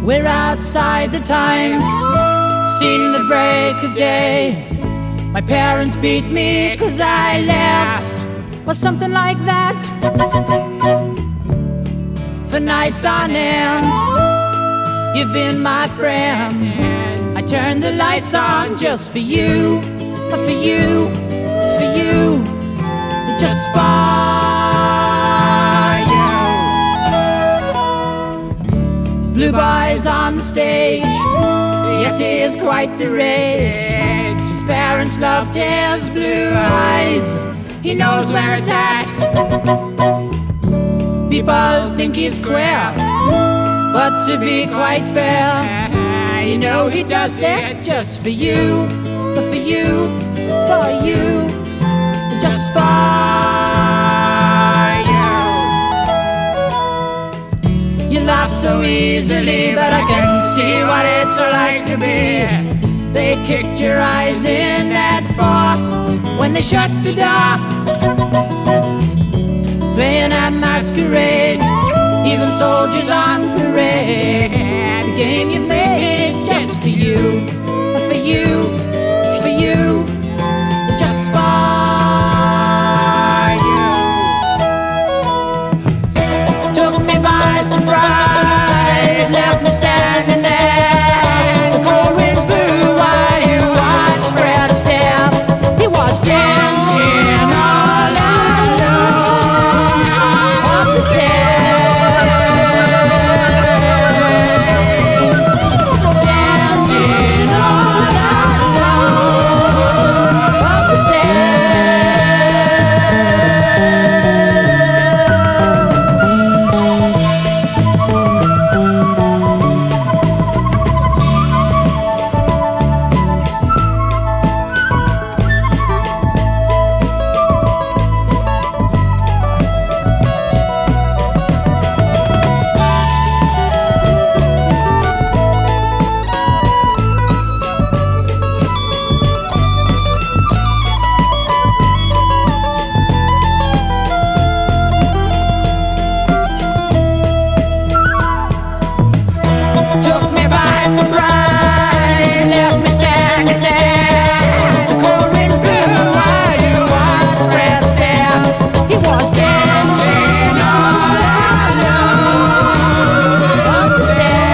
We're outside the Times, seen the break of day. My parents beat me 'cause I left, or something like that, for nights on end. You've been my friend. I turned the lights on just for you, for you, for you, just for you. Blue boys on the stage, yes, he is quite the rage. His parents loved his blue eyes, he knows where it's at. People think he's queer, but to be quite fair, you know he does it just for you, for you, for you, just for you. You laugh so easily, but I can see what it's like to be. They kicked your eyes in at 4 when they shut the door. Playing at masquerade, even soldiers on parade. The game you've made is just for you, for you, for you, just for you. Took me by surprise, left me standing there. The cold winds blew while you watched Fred step. He was dancing all alone up the stairs. Dancing all alone up the stairs. Took me by surprise, left me standing there. The cold winds blew while you watched Fred step. He was dancing all alone up the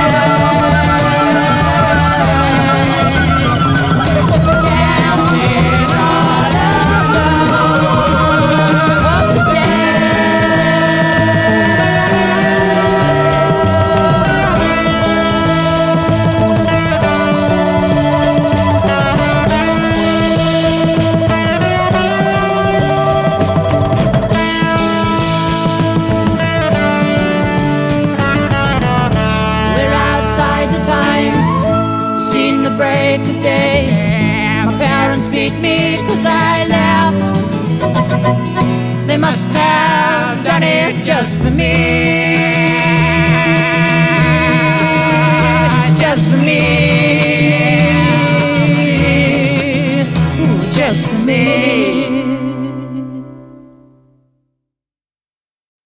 stairs. Dancing all alone up the We're outside the Times, seen the break of day. My parents beat me 'cause I left. They must have done it just for me.